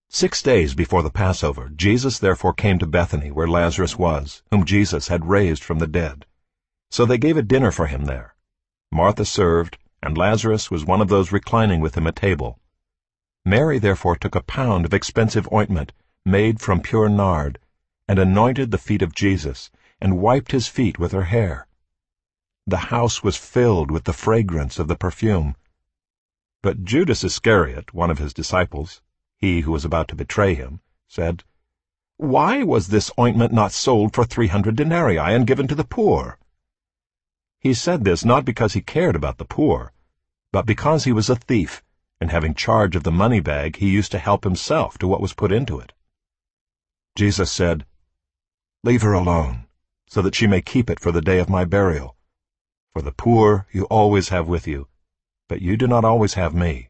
6 days before the Passover, Jesus therefore came to Bethany, where Lazarus was, whom Jesus had raised from the dead. So they gave a dinner for him there. Martha served, and Lazarus was one of those reclining with him at table. Mary therefore took a pound of expensive ointment, made from pure nard, and anointed the feet of Jesus, and wiped his feet with her hair. The house was filled with the fragrance of the perfume. But Judas Iscariot, one of his disciples, he who was about to betray him, said, "Why was this ointment not sold for 300 denarii and given to the poor?" He said this not because he cared about the poor, but because he was a thief, and having charge of the money bag, he used to help himself to what was put into it. Jesus said, "Leave her alone, so that she may keep it for the day of my burial. For the poor you always have with you, but you do not always have me."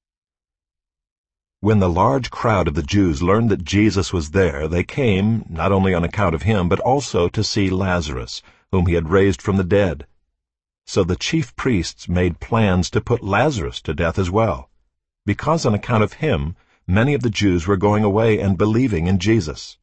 When the large crowd of the Jews learned that Jesus was there, they came, not only on account of him, but also to see Lazarus, whom he had raised from the dead. So the chief priests made plans to put Lazarus to death as well, because on account of him many of the Jews were going away and believing in Jesus.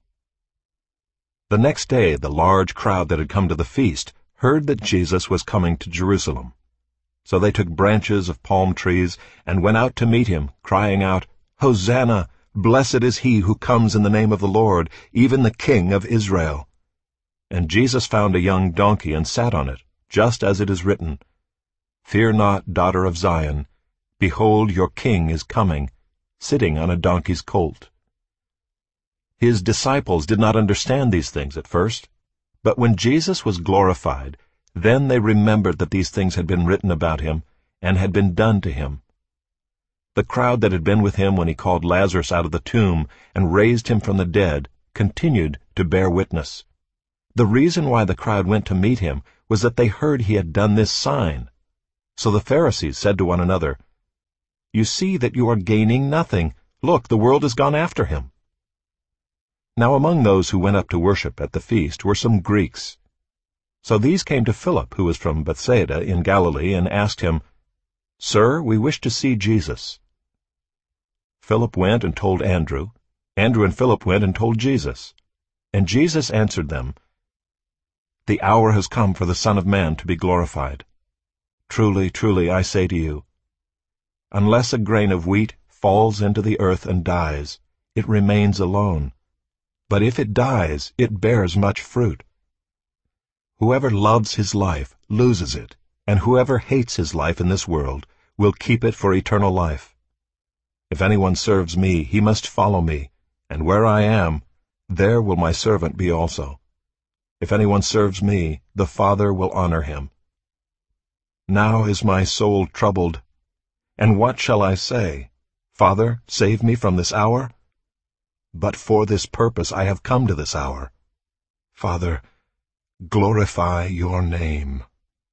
The next day the large crowd that had come to the feast heard that Jesus was coming to Jerusalem. So they took branches of palm trees and went out to meet him, crying out, "Hosanna! Blessed is he who comes in the name of the Lord, even the King of Israel." And Jesus found a young donkey and sat on it, just as it is written, "Fear not, daughter of Zion. Behold, your king is coming, sitting on a donkey's colt." His disciples did not understand these things at first, but when Jesus was glorified, then they remembered that these things had been written about him and had been done to him. The crowd that had been with him when he called Lazarus out of the tomb and raised him from the dead continued to bear witness. The reason why the crowd went to meet him was that they heard he had done this sign. So the Pharisees said to one another, "You see that you are gaining nothing. Look, the world has gone after him." Now among those who went up to worship at the feast were some Greeks. So these came to Philip, who was from Bethsaida in Galilee, and asked him, "Sir, we wish to see Jesus." Philip went and told Andrew. Andrew and Philip went and told Jesus. And Jesus answered them, "The hour has come for the Son of Man to be glorified. Truly, truly, I say to you, unless a grain of wheat falls into the earth and dies, it remains alone. But if it dies, it bears much fruit. Whoever loves his life loses it, and whoever hates his life in this world will keep it for eternal life. If anyone serves me, he must follow me, and where I am, there will my servant be also. If anyone serves me, the Father will honor him. Now is my soul troubled, and what shall I say? Father, save me from this hour? But for this purpose I have come to this hour. Father, glorify your name."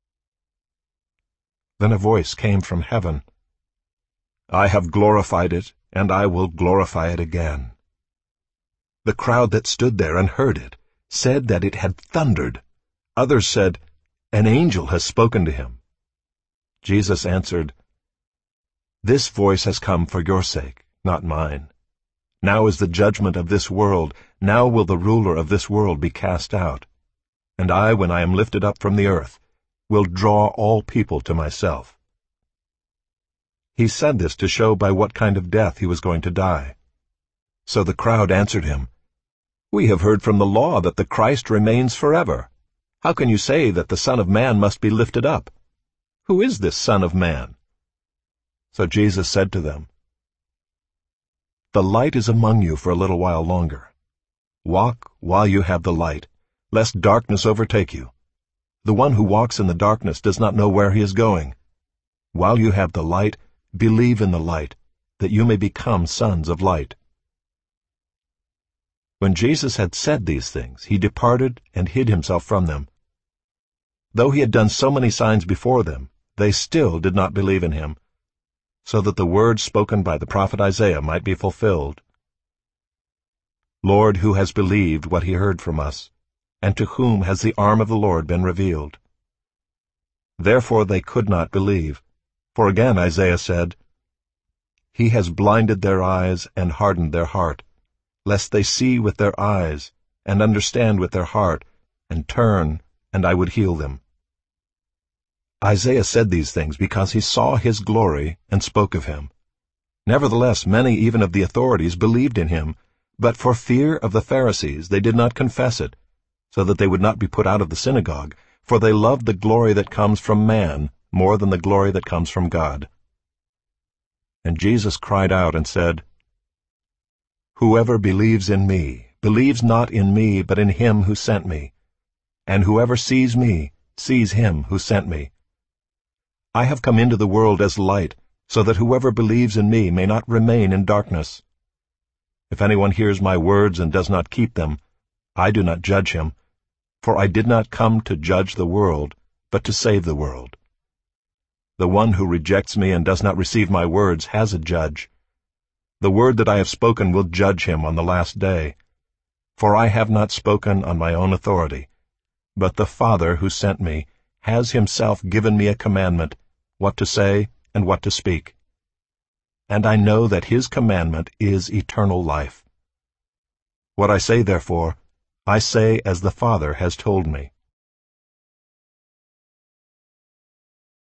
Then a voice came from heaven, "I have glorified it, and I will glorify it again." The crowd that stood there and heard it said that it had thundered. Others said, "An angel has spoken to him." Jesus answered, "This voice has come for your sake, not mine. Now is the judgment of this world. Now will the ruler of this world be cast out. And I, when I am lifted up from the earth, will draw all people to myself." He said this to show by what kind of death he was going to die. So the crowd answered him, "We have heard from the law that the Christ remains forever. How can you say that the Son of Man must be lifted up? Who is this Son of Man?" So Jesus said to them, "The light is among you for a little while longer. Walk while you have the light, lest darkness overtake you. The one who walks in the darkness does not know where he is going. While you have the light, believe in the light, that you may become sons of light." When Jesus had said these things, he departed and hid himself from them. Though he had done so many signs before them, they still did not believe in him, so that the word spoken by the prophet Isaiah might be fulfilled. "Lord, who has believed what he heard from us? And to whom has the arm of the Lord been revealed?" Therefore they could not believe. For again Isaiah said, He has blinded their eyes and hardened their heart, lest they see with their eyes, and understand with their heart, and turn, and I would heal them." Isaiah said these things because he saw his glory and spoke of him. Nevertheless, many even of the authorities believed in him, but for fear of the Pharisees they did not confess it, so that they would not be put out of the synagogue, for they loved the glory that comes from man more than the glory that comes from God. And Jesus cried out and said, "Whoever believes in me believes not in me, but in him who sent me. And whoever sees me sees him who sent me. I have come into the world as light, so that whoever believes in me may not remain in darkness. If anyone hears my words and does not keep them, I do not judge him, for I did not come to judge the world, but to save the world. The one who rejects me and does not receive my words has a judge. The word that I have spoken will judge him on the last day. For I have not spoken on my own authority, but the Father who sent me has himself given me a commandment, what to say and what to speak. And I know that his commandment is eternal life. What I say, therefore, I say as the Father has told me."